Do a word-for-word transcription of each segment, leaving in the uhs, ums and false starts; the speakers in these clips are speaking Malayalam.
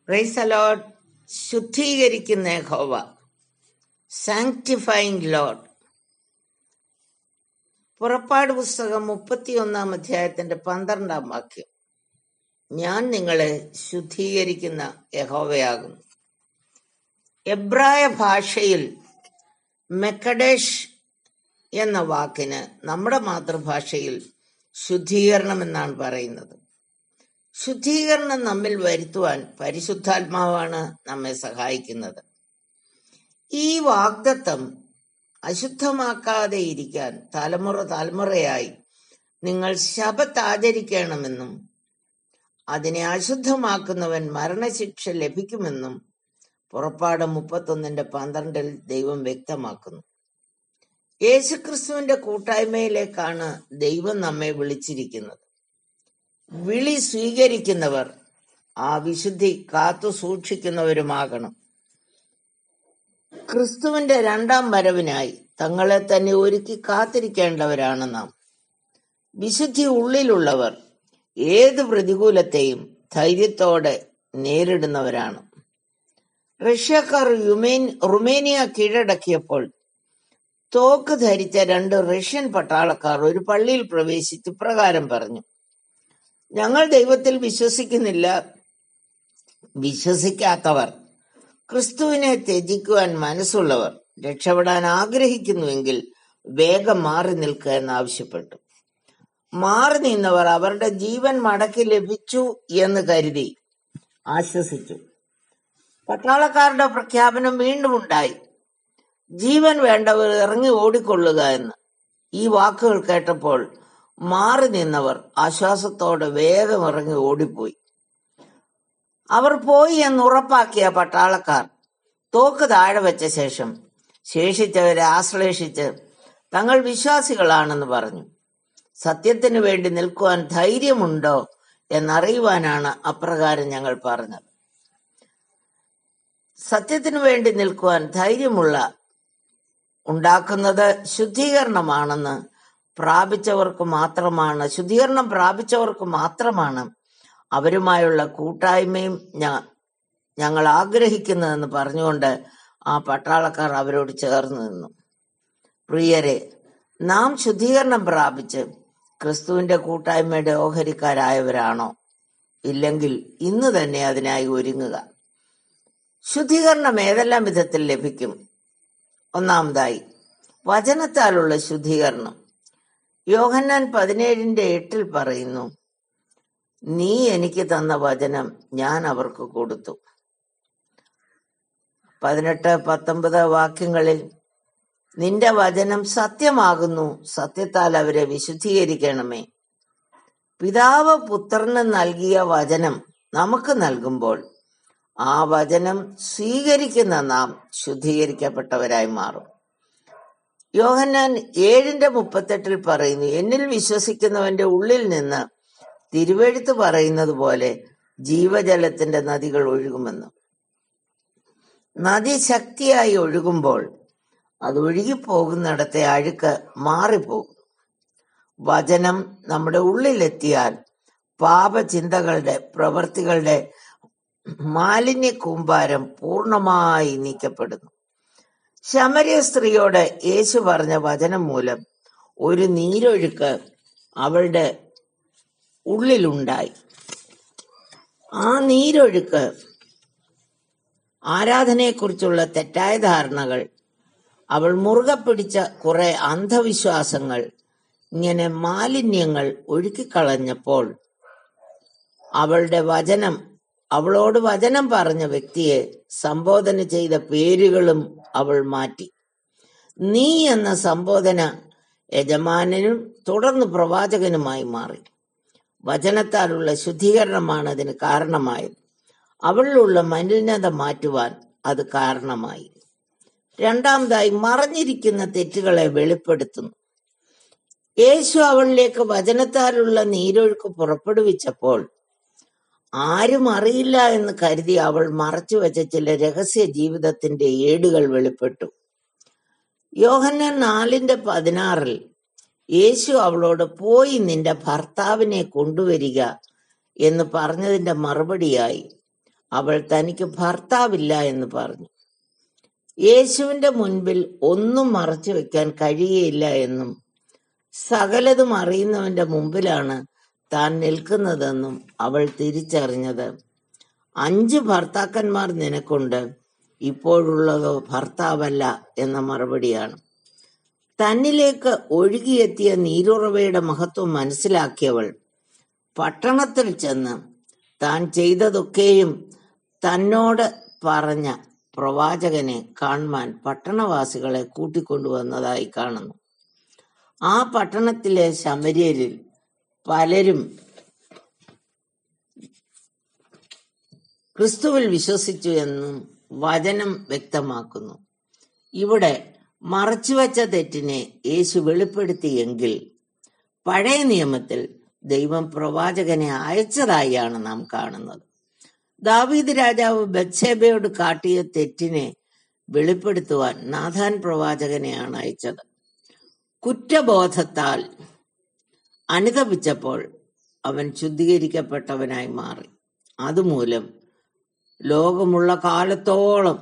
Praise the Lord. ശുദ്ധീകരിക്കുന്ന യഹോവ, സാങ്ക്ടിഫൈങ് ലോർഡ്. പുറപ്പാട് പുസ്തകം മുപ്പത്തിയൊന്നാം അധ്യായത്തിന്റെ പന്ത്രണ്ടാം വാക്യം. ഞാൻ നിങ്ങളെ ശുദ്ധീകരിക്കുന്ന യഹോവയാകുന്നു. എബ്രായ ഭാഷയിൽ മെക്കഡേഷ് എന്ന വാക്കിന് നമ്മുടെ മാതൃഭാഷയിൽ ശുദ്ധീകരണം എന്നാണ് പറയുന്നത്. ശുദ്ധീകരണം നമ്മിൽ വരുത്തുവാൻ പരിശുദ്ധാത്മാവാണ് നമ്മെ സഹായിക്കുന്നത്. ഈ വാഗ്ദത്തം അശുദ്ധമാക്കാതെ ഇരിക്കാൻ തലമുറ തലമുറയായി നിങ്ങൾ ശബത്ത് ആചരിക്കണമെന്നും അതിനെ അശുദ്ധമാക്കുന്നവൻ മരണശിക്ഷ ലഭിക്കുമെന്നും പുറപ്പാട് മുപ്പത്തൊന്നിന്റെ പന്ത്രണ്ടിൽ ദൈവം വ്യക്തമാക്കുന്നു. യേശുക്രിസ്തുവിന്റെ കൂട്ടായ്മയിലേക്കാണ് ദൈവം നമ്മെ വിളിച്ചിരിക്കുന്നത്. വിളി സ്വീകരിക്കുന്നവർ ആ വിശുദ്ധി കാത്തു സൂക്ഷിക്കുന്നവരുമാകണം. ക്രിസ്തുവിന്റെ രണ്ടാം വരവിനായി തങ്ങളെ തന്നെ ഒരുക്കി കാത്തിരിക്കേണ്ടവരാണ് നാം. വിശുദ്ധി ഉള്ളിലുള്ളവർ ഏത് പ്രതികൂലത്തെയും ധൈര്യത്തോടെ നേരിടുന്നവരാണ്. റഷ്യക്കാർ റുമേനിയ കീഴടക്കിയപ്പോൾ തോക്ക് ധരിച്ച രണ്ട് റഷ്യൻ പട്ടാളക്കാർ ഒരു പള്ളിയിൽ പ്രവേശിച്ച് ഇപ്രകാരം പറഞ്ഞു: ഞങ്ങൾ ദൈവത്തിൽ വിശ്വസിക്കുന്നില്ല. വിശ്വസിക്കാത്തവർ, ക്രിസ്തുവിനെ ത്യജിക്കുവാൻ മനസ്സുള്ളവർ, രക്ഷപ്പെടാൻ ആഗ്രഹിക്കുന്നുവെങ്കിൽ വേഗം മാറി നിൽക്കുക എന്നാവശ്യപ്പെട്ടു. മാറി നിന്നവർ അവരുടെ ജീവൻ മടക്കി ലഭിച്ചു എന്ന് കരുതി ആശ്വസിച്ചു. പട്ടാളക്കാരുടെ പ്രഖ്യാപനം വീണ്ടും ഉണ്ടായി: ജീവൻ വേണ്ടവർ ഇറങ്ങി ഓടിക്കൊള്ളുക എന്ന്. ഈ വാക്കുകൾ കേട്ടപ്പോൾ മാറി നിന്നവർ ആശ്വാസത്തോടെ വേഗം ഇറങ്ങി ഓടിപ്പോയി. അവർ പോയി എന്ന് ഉറപ്പാക്കിയ പട്ടാളക്കാർ തോക്ക് താഴെ വെച്ച ശേഷം ശേഷിച്ചവരെ ആശ്ലേഷിച്ച് തങ്ങൾ വിശ്വാസികളാണെന്ന് പറഞ്ഞു. സത്യത്തിനു വേണ്ടി നിൽക്കുവാൻ ധൈര്യമുണ്ടോ എന്നറിയുവാനാണ് അപ്രകാരം ഞങ്ങൾ പറഞ്ഞത്. സത്യത്തിനു വേണ്ടി നിൽക്കുവാൻ ധൈര്യമുള്ള ഉണ്ടാക്കുന്നത് ശുദ്ധീകരണമാണെന്ന് പ്രാപിച്ചവർക്ക് മാത്രമാണ് ശുദ്ധീകരണം പ്രാപിച്ചവർക്ക് മാത്രമാണ് അവരുമായുള്ള കൂട്ടായ്മയും ഞങ്ങൾ ആഗ്രഹിക്കുന്നതെന്ന് പറഞ്ഞുകൊണ്ട് ആ പട്ടാളക്കാർ അവരോട് ചേർന്ന് നിന്നു. പ്രിയരെ, നാം ശുദ്ധീകരണം പ്രാപിച്ച് ക്രിസ്തുവിന്റെ കൂട്ടായ്മയുടെ ഓഹരിക്കാരായവരാണോ? ഇല്ലെങ്കിൽ ഇന്ന് തന്നെ അതിനായി ഒരുങ്ങുക. ശുദ്ധീകരണം ഏതെല്ലാം വിധത്തിൽ ലഭിക്കും? ഒന്നാമതായി, വചനത്താലുള്ള ശുദ്ധീകരണം. യോഹന്നാൻ പതിനേഴിന്റെ എട്ടിൽ പറയുന്നു: നീ എനിക്ക് തന്ന വചനം ഞാൻ അവർക്ക് കൊടുത്തു. പതിനെട്ട് പത്തൊമ്പത് വാക്യങ്ങളിൽ നിന്റെ വചനം സത്യമാകുന്നു, സത്യത്താൽ അവരെ വിശുദ്ധീകരിക്കണമേ. പിതാവ് പുത്രന് നൽകിയ വചനം നമുക്ക് നൽകുമ്പോൾ ആ വചനം സ്വീകരിക്കുന്ന നാം ശുദ്ധീകരിക്കപ്പെട്ടവരായി മാറും. യോഹന്നാൻ ഏഴിന്റെ മുപ്പത്തെട്ടിൽ പറയുന്നു: എന്നിൽ വിശ്വസിക്കുന്നവന്റെ ഉള്ളിൽ നിന്ന് തിരുവെഴുത്ത് പറയുന്നത് പോലെ ജീവജലത്തിന്റെ നദികൾ ഒഴുകുമെന്ന്. നദി ശക്തിയായി ഒഴുകുമ്പോൾ അത് ഒഴുകിപ്പോകുന്നിടത്തെ അഴുക്ക് മാറിപ്പോകും. വചനം നമ്മുടെ ഉള്ളിലെത്തിയാൽ പാപചിന്തകളുടെ പ്രവൃത്തികളുടെ മാലിന്യ കൂമ്പാരം പൂർണ്ണമായി നീക്കപ്പെടുന്നു. ശമര്യ സ്ത്രീയോട് യേശു പറഞ്ഞ വചനം മൂലം ഒരു നീരൊഴുക്ക് അവളുടെ ഉള്ളിലുണ്ടായി. ആ നീരൊഴുക്ക് ആരാധനയെക്കുറിച്ചുള്ള തെറ്റായ ധാരണകൾ, അവൾ മുറുകെ പിടിച്ച കുറെ അന്ധവിശ്വാസങ്ങൾ, ഇങ്ങനെ മാലിന്യങ്ങൾ ഒഴുക്കിക്കളഞ്ഞപ്പോൾ അവളുടെ വചനം അവളോട് വചനം പറഞ്ഞ വ്യക്തിയെ സംബോധന ചെയ്ത പേരുകളും അവൾ മാറ്റി. നീ എന്ന സംബോധന യജമാനനും തുടർന്ന് പ്രവാചകനുമായി മാറി. വചനത്താലുള്ള ശുദ്ധീകരണമാണ് അതിന് കാരണമായത്. അവളിലുള്ള മലിനത മാറ്റുവാൻ അത് കാരണമായി. രണ്ടാമതായി, മറഞ്ഞിരിക്കുന്ന തെറ്റുകളെ വെളിപ്പെടുത്തുന്നു. യേശു അവളിലേക്ക് വചനത്താലുള്ള നീരൊഴുക്ക് പുറപ്പെടുവിച്ചപ്പോൾ ആരും അറിയില്ല എന്ന് കരുതി അവൾ മറച്ചു വെച്ച ചില രഹസ്യ ജീവിതത്തിന്റെ ഏടുകൾ വെളിപ്പെട്ടു. യോഹന്നാൻ നാലിന്റെ പതിനാറിൽ യേശു അവളോട് പോയി നിന്റെ ഭർത്താവിനെ കൊണ്ടുവരിക എന്ന് പറഞ്ഞതിന്റെ മറുപടിയായി അവൾ തനിക്ക് ഭർത്താവില്ല എന്ന് പറഞ്ഞു. യേശുവിന്റെ മുൻപിൽ ഒന്നും മറച്ചു വെക്കാൻ കഴിയുകയില്ല എന്നും സകലതും അറിയുന്നവന്റെ മുമ്പിലാണ് താൻ നിൽക്കുന്നതെന്നും അവൾ തിരിച്ചറിഞ്ഞത് അഞ്ച് ഭർത്താക്കന്മാർ നിനക്കുണ്ട്, ഇപ്പോഴുള്ളതോ ഭർത്താവല്ല എന്ന മറുപടിയാണ്. തന്നിലേക്ക് ഒഴുകിയെത്തിയ നീരുറവയുടെ മഹത്വം മനസ്സിലാക്കിയവൾ പട്ടണത്തിൽ ചെന്ന് താൻ ചെയ്തതൊക്കെയും തന്നോട് പറഞ്ഞ പ്രവാചകനെ കാണുവാൻ പട്ടണവാസികളെ കൂട്ടിക്കൊണ്ടുവന്നതായി കാണുന്നു. ആ പട്ടണത്തിലെ ശമര്യരിൽ പലരും ക്രിസ്തുവിൽ വിശ്വസിച്ചു എന്നും വചനം വ്യക്തമാക്കുന്നു. ഇവിടെ മറച്ചുവെച്ച തെറ്റിനെ യേശു വെളിപ്പെടുത്തിയെങ്കിൽ പഴയ നിയമത്തിൽ ദൈവം പ്രവാചകനെ അയച്ചതായാണ് നാം കാണുന്നത്. ദാവീദ് രാജാവ് ബത്ശേബയോട് കാട്ടിയ തെറ്റിനെ വെളിപ്പെടുത്തുവാൻ നാഥാൻ പ്രവാചകനെയാണ് അയച്ചത്. കുറ്റബോധത്താൽ അനുതപിച്ചപ്പോൾ അവൻ ശുദ്ധീകരിക്കപ്പെട്ടവനായി മാറി. അതുമൂലം ലോകമുള്ള കാലത്തോളം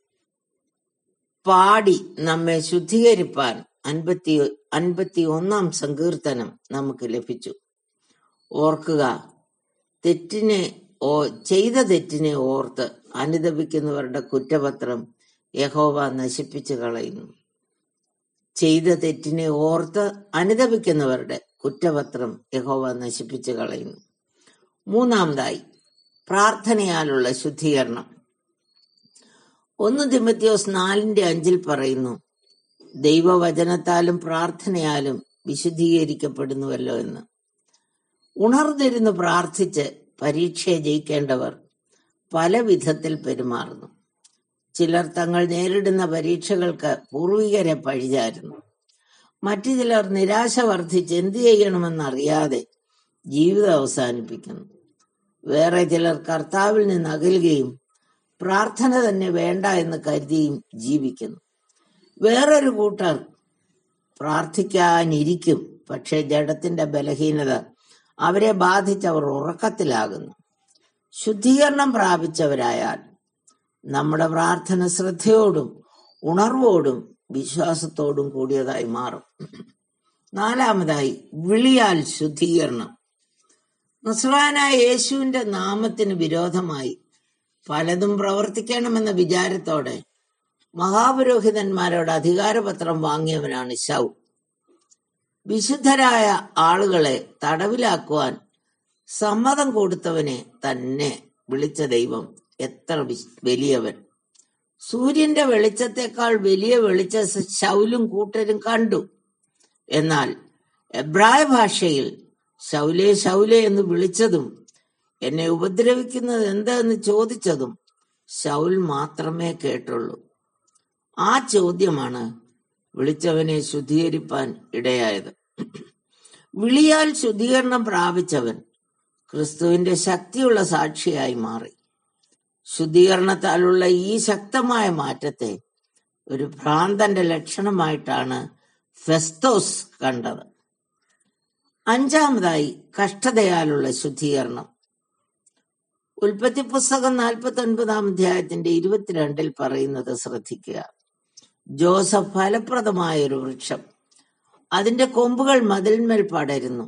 പാടി നമ്മെ ശുദ്ധീകരിപ്പാൻ അൻപത്തി അൻപത്തി ഒന്നാം സങ്കീർത്തനം നമുക്ക് ലഭിച്ചു. ഓർക്കുക, തെറ്റിനെ ഓ ചെയ്ത തെറ്റിനെ ഓർത്ത് അനുതപിക്കുന്നവരുടെ കുറ്റപത്രം യഹോവ നശിപ്പിച്ചു കളയുന്നു. ചെയ്ത തെറ്റിനെ ഓർത്ത് അനുതപിക്കുന്നവരുടെ കുറ്റപത്രം യഹോവ നശിപ്പിച്ചു കളയുന്നു. മൂന്നാമതായി, പ്രാർത്ഥനയാലുള്ള ശുദ്ധീകരണം. ഒന്ന് തിമോഥെയോസ് നാലിന്റെ അഞ്ചിൽ പറയുന്നു, ദൈവവചനത്താലും പ്രാർത്ഥനയാലും വിശുദ്ധീകരിക്കപ്പെടുന്നുവല്ലോ എന്ന്. ഉണർന്നിരുന്ന് പ്രാർത്ഥിച്ച് പരീക്ഷയെ ജയിക്കേണ്ടവർ പല വിധത്തിൽ പെരുമാറുന്നു. ചിലർ തങ്ങൾ നേരിടുന്ന പരീക്ഷകൾക്ക് പൂർവികരെ പഴിചാരുന്നു. മറ്റു ചിലർ നിരാശ വർദ്ധിച്ച് എന്തു ചെയ്യണമെന്നറിയാതെ ജീവിതം അവസാനിപ്പിക്കുന്നു. വേറെ ചിലർ കർത്താവിൽ നിന്ന് അകലുകയും പ്രാർത്ഥന തന്നെ വേണ്ട എന്ന് കരുതിയും ജീവിക്കുന്നു. വേറൊരു കൂട്ടർ പ്രാർത്ഥിക്കാനിരിക്കും, പക്ഷെ ജഡത്തിന്റെ ബലഹീനത അവരെ ബാധിച്ചവർ ഉറക്കത്തിലാകുന്നു. ശുദ്ധീകരണം പ്രാപിച്ചവരായാൽ നമ്മുടെ പ്രാർത്ഥന ശ്രദ്ധയോടും ഉണർവോടും വിശ്വാസത്തോടും കൂടിയതായി മാറും. നാലാമതായി, വിളിയാൽ ശുദ്ധീകരണം. നസ്രായനായ യേശുവിന്റെ നാമത്തിന് വിരോധമായി പലതും പ്രവർത്തിക്കണമെന്ന വിചാരത്തോടെ മഹാപുരോഹിതന്മാരോട് അധികാരപത്രം വാങ്ങിയവനാണ് ശൗൽ. വിശുദ്ധരായ ആളുകളെ തടവിലാക്കുവാൻ സമ്മതം കൊടുത്തവനെ തന്നെ വിളിച്ച ദൈവം എത്ര വലിയവൻ! സൂര്യന്റെ വെളിച്ചത്തെക്കാൾ വലിയ വെളിച്ച ശൗലും കൂട്ടരും കണ്ടു. എന്നാൽ എബ്രായ ഭാഷയിൽ ശൗലേ ശൗലേ എന്ന് വിളിച്ചതും എന്നെ ഉപദ്രവിക്കുന്നത് എന്തെന്ന് ചോദിച്ചതും ശൗൽ മാത്രമേ കേട്ടുള്ളൂ. ആ ചോദ്യമാണ് വിളിച്ചവനെ ശുദ്ധീകരിപ്പാൻ ഇടയായത്. വിളിയാൽ ശുദ്ധീകരണം പ്രാപിച്ചവൻ ക്രിസ്തുവിന്റെ ശക്തിയുള്ള സാക്ഷിയായി മാറി. ശുദ്ധീകരണത്താലുള്ള ഈ ശക്തമായ മാറ്റത്തെ ഒരു ഭ്രാന്തന്റെ ലക്ഷണമായിട്ടാണ് ഫെസ്തോസ് കണ്ടത്. അഞ്ചാമതായി, കഷ്ടതയാലുള്ള ശുദ്ധീകരണം. ഉൽപ്പത്തി പുസ്തകം നാൽപ്പത്തി ഒൻപതാം അധ്യായത്തിന്റെ ഇരുപത്തിരണ്ടിൽ പറയുന്നത് ശ്രദ്ധിക്കുക. ജോസഫ് ഫലപ്രദമായ ഒരു വൃക്ഷം, അതിന്റെ കൊമ്പുകൾ മതിലിന്മേൽ പടരുന്നു.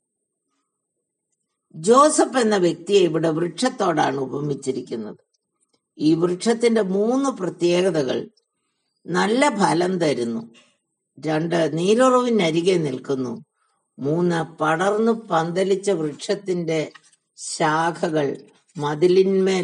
ജോസഫ് എന്ന വ്യക്തിയെ ഇവിടെ വൃക്ഷത്തോടാണ് ഉപമിച്ചിരിക്കുന്നത്. ഈ വൃക്ഷത്തിന്റെ മൂന്ന് പ്രത്യേകതകൾ: നല്ല ഫലം തരുന്നു, രണ്ട് നീരുറവിനരികെ നിൽക്കുന്നു, മൂന്ന് പടർന്നു പന്തലിച്ച വൃക്ഷത്തിന്റെ ശാഖകൾ മതിലിന്മേൽ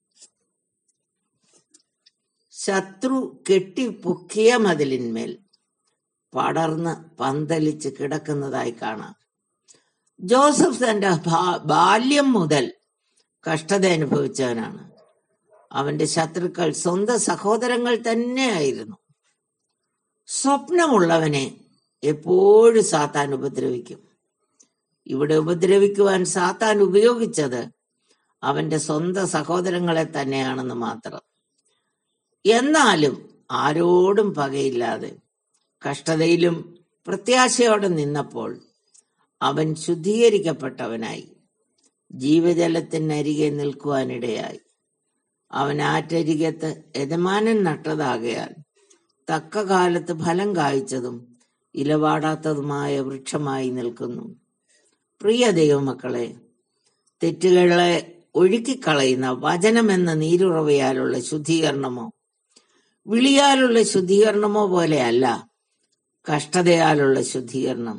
ശത്രു കെട്ടി പൊക്കിയ മതിലിന്മേൽ പടർന്ന് പന്തലിച്ച് കിടക്കുന്നതായി കാണാം. ജോസഫ് തന്റെ ബാല്യം മുതൽ കഷ്ടത അനുഭവിച്ചവനാണ്. അവന്റെ ശത്രുക്കൾ സ്വന്തം സഹോദരങ്ങൾ തന്നെയായിരുന്നു. സ്വപ്നമുള്ളവനെ എപ്പോഴും സാത്താൻ ഉപദ്രവിക്കും. ഇവിടെ ഉപദ്രവിക്കുവാൻ സാത്താൻ ഉപയോഗിച്ചത് അവന്റെ സ്വന്തം സഹോദരങ്ങളെ തന്നെയാണെന്ന് മാത്രം. എന്നാലും ആരോടും പകയില്ലാതെ കഷ്ടതയിലും പ്രത്യാശയോടെ നിന്നപ്പോൾ അവൻ ശുദ്ധീകരിക്കപ്പെട്ടവനായി ജീവജലത്തിനരികെ നിൽക്കുവാനിടയായി. അവൻ ആറ്റരികത്ത് യജമാനൻ നട്ടതാകയാൽ തക്ക കാലത്ത് ഫലം കായ്ച്ചതും ഇലവാടാത്തതുമായ വൃക്ഷമായി നിൽക്കുന്നു. പ്രിയ ദൈവമക്കളെ, തെറ്റുകളെ ഒഴുക്കിക്കളയുന്ന വചനമെന്ന നീരുറവയാലുള്ള ശുദ്ധീകരണമോ വിളിയാലുള്ള ശുദ്ധീകരണമോ പോലെയല്ല കഷ്ടതയാലുള്ള ശുദ്ധീകരണം.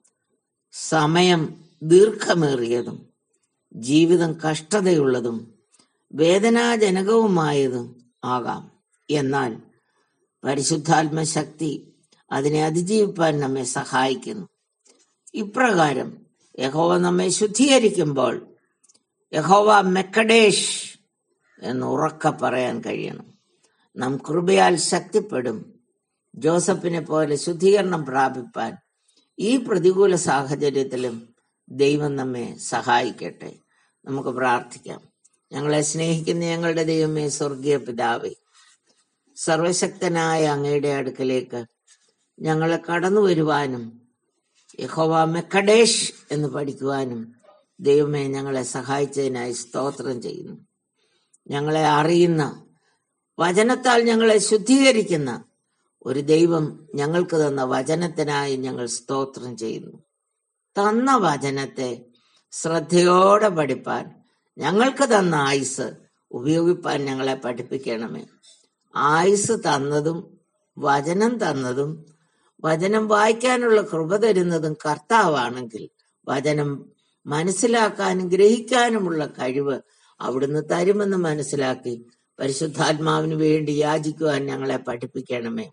സമയം ദീർഘമേറിയതും ജീവിതം കഷ്ടതയുള്ളതും വേദനാജനകവുമായതും ആകാം. എന്നാൽ പരിശുദ്ധാത്മശക്തി അതിനെ അതിജീവിപ്പാൻ നമ്മെ സഹായിക്കുന്നു. ഇപ്രകാരം യഹോവ നമ്മെ ശുദ്ധീകരിക്കുമ്പോൾ യഹോവ മെക്കഡേഷ് എന്ന് ഉറക്കെ പറയാൻ കഴിയണം. നാം കൃപയാൽ ശക്തിപ്പെടും. ജോസഫിനെ പോലെ ശുദ്ധീകരണം പ്രാപിപ്പാൻ ഈ പ്രതികൂല സാഹചര്യത്തിലും ദൈവം നമ്മെ സഹായിക്കട്ടെ. നമുക്ക് പ്രാർത്ഥിക്കാം. ഞങ്ങളെ സ്നേഹിക്കുന്ന ഞങ്ങളുടെ ദൈവമേ, സ്വർഗീയ പിതാവേ, സർവശക്തനായ അങ്ങയുടെ അടുക്കലേക്ക് ഞങ്ങളെ കടന്നു വരുവാനും യഹോവ മെക്കഡേഷ് എന്ന് പഠിക്കുവാനും ദൈവമേ ഞങ്ങളെ സഹായിച്ചതിനായി സ്തോത്രം ചെയ്യുന്നു. ഞങ്ങളെ അറിയുന്ന, വചനത്താൽ ഞങ്ങളെ ശുദ്ധീകരിക്കുന്ന ഒരു ദൈവം ഞങ്ങൾക്ക് തന്ന വചനത്തിനായി ഞങ്ങൾ സ്തോത്രം ചെയ്യുന്നു. തന്ന വചനത്തെ ശ്രദ്ധയോടെ പഠിപ്പാൻ, ഞങ്ങൾക്ക് തന്ന ആയുസ് ഉപയോഗിപ്പാൻ ഞങ്ങളെ പഠിപ്പിക്കണമേ. ആയുസ് തന്നതും വചനം തന്നതും വചനം വായിക്കാനുള്ള കൃപ തരുന്നതും കർത്താവാണെങ്കിൽ വചനം മനസ്സിലാക്കാനും ഗ്രഹിക്കാനുമുള്ള കഴിവ് അവിടുന്ന് തരുമെന്ന് മനസ്സിലാക്കി പരിശുദ്ധാത്മാവിന് വേണ്ടി യാചിക്കുവാൻ ഞങ്ങളെ പഠിപ്പിക്കണമേ.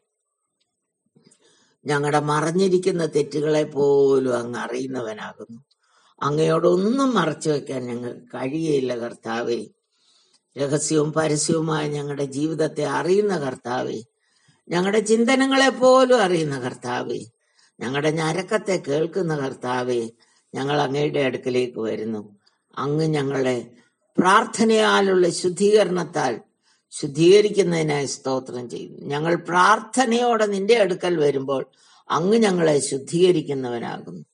ഞങ്ങളുടെ മറഞ്ഞിരിക്കുന്ന തെറ്റുകളെ പോലും അങ്ങ് അറിയുന്നവനാകുന്നു. അങ്ങയോടൊന്നും മറച്ചു വെക്കാൻ ഞങ്ങൾക്ക് കഴിയയില്ല കർത്താവേ. രഹസ്യവും പരസ്യവുമായ ഞങ്ങളുടെ ജീവിതത്തെ അറിയുന്ന കർത്താവേ, ഞങ്ങളുടെ ചിന്തനങ്ങളെ പോലും അറിയുന്ന കർത്താവേ, ഞങ്ങളുടെ ഞരക്കത്തെ കേൾക്കുന്ന കർത്താവേ, ഞങ്ങൾ അങ്ങയുടെ അടുക്കലേക്ക് വരുന്നു. അങ്ങ് ഞങ്ങളെ പ്രാർത്ഥനയാലുള്ള ശുദ്ധീകരണത്താൽ ശുദ്ധീകരിക്കുന്നതിനായി സ്തോത്രം ചെയ്യുന്നു. ഞങ്ങൾ പ്രാർത്ഥനയോടെ നിന്റെ അടുക്കൽ വരുമ്പോൾ അങ്ങ് ഞങ്ങളെ ശുദ്ധീകരിക്കുന്നവനാകുന്നു.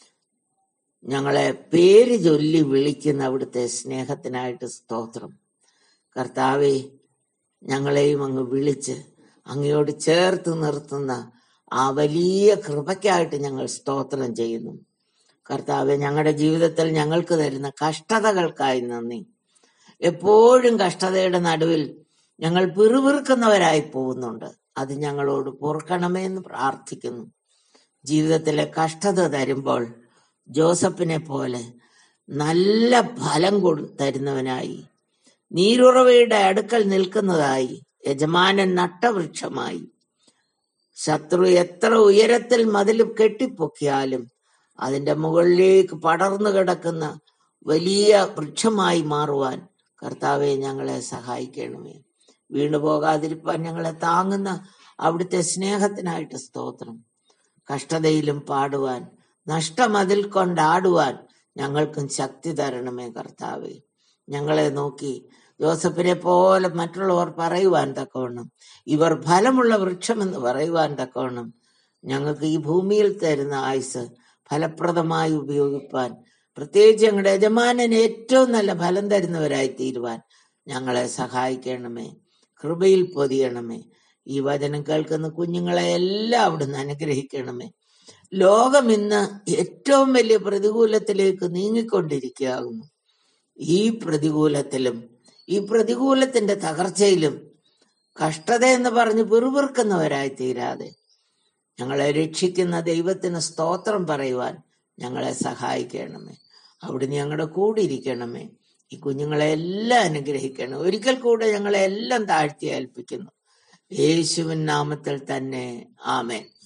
ഞങ്ങളെ പേര് ചൊല്ലി വിളിക്കുന്ന അവിടുത്തെ സ്നേഹത്തിനായിട്ട് സ്തോത്രം. കർത്താവെ, ഞങ്ങളെയും അങ്ങ് വിളിച്ച് അങ്ങയോട് ചേർത്ത് നിർത്തുന്ന ആ വലിയ കൃപയ്ക്കായിട്ട് ഞങ്ങൾ സ്തോത്രം ചെയ്യുന്നു. കർത്താവെ, ഞങ്ങളുടെ ജീവിതത്തിൽ ഞങ്ങൾക്ക് തരുന്ന കഷ്ടതകൾക്കായി നന്ദി. എപ്പോഴും കഷ്ടതയുടെ നടുവിൽ ഞങ്ങൾ പിറുപിറുക്കുന്നവരായി പോകുന്നുണ്ട്. അത് ഞങ്ങളോട് പൊറുക്കണമേ എന്ന് പ്രാർത്ഥിക്കുന്നു. ജീവിതത്തിലെ കഷ്ടത തരുമ്പോൾ ജോസഫിനെ പോലെ നല്ല ഫലം കൊടു തരുന്നവനായി, നീരുറവയുടെ അടുക്കൽ നിൽക്കുന്നതായി, യജമാനൻ നട്ടവൃക്ഷമായി, ശത്രു എത്ര ഉയരത്തിൽ മതിൽ കെട്ടിപ്പൊക്കിയാലും അതിന്റെ മുകളിലേക്ക് പടർന്നു കിടക്കുന്ന വലിയ വൃക്ഷമായി മാറുവാൻ കർത്താവെ ഞങ്ങളെ സഹായിക്കണമേ. വീണു പോകാതിരിപ്പാൻ ഞങ്ങളെ താങ്ങുന്ന അവിടുത്തെ സ്നേഹത്തിനായിട്ട് സ്തോത്രം. കഷ്ടതയിലും പാടുവാൻ, നഷ്ടമതിൽ കൊണ്ടാടുവാൻ ഞങ്ങൾക്കും ശക്തി തരണമേ കർത്താവെ. ഞങ്ങളെ നോക്കി ജോസഫിനെ പോലെ മറ്റുള്ളവർ പറയുവാൻ തക്കവണ്ണം, ഇവർ ഫലമുള്ള വൃക്ഷമെന്ന് പറയുവാൻ തക്കവണ്ണം ഞങ്ങൾക്ക് ഈ ഭൂമിയിൽ തരുന്ന ആയുസ് ഫലപ്രദമായി ഉപയോഗിപ്പാൻ, പ്രത്യേകിച്ച് ഞങ്ങളുടെ യജമാനന് ഏറ്റവും നല്ല ഫലം തരുന്നവരായി തീരുവാൻ ഞങ്ങളെ സഹായിക്കണമേ. കൃപയിൽ പൊതിയണമേ. ഈ വചനം കേൾക്കുന്ന കുഞ്ഞുങ്ങളെ എല്ലാം അവിടുന്ന് അനുഗ്രഹിക്കണമേ. ലോകം ഇന്ന് ഏറ്റവും വലിയ പ്രതികൂലത്തിലേക്ക് നീങ്ങിക്കൊണ്ടിരിക്കുകയാകുന്നു. ഈ പ്രതികൂലത്തിലും ഈ പ്രതികൂലത്തിന്റെ തകർച്ചയിലും കഷ്ടത എന്ന് പറഞ്ഞ് പിറുപിറുക്കുന്നവരായി തീരാതെ ഞങ്ങളെ രക്ഷിക്കുന്ന ദൈവത്തിന് സ്തോത്രം പറയുവാൻ ഞങ്ങളെ സഹായിക്കണമേ. അവിടുന്ന് ഞങ്ങളുടെ കൂടെ ഇരിക്കണമേ. ഈ കുഞ്ഞുങ്ങളെ എല്ലാം അനുഗ്രഹിക്കണം. ഒരിക്കൽ കൂടെ ഞങ്ങളെ എല്ലാം താഴ്ത്തി ഏൽപ്പിക്കുന്നു. യേശുവിൻ നാമത്തിൽ തന്നെ, ആമേൻ.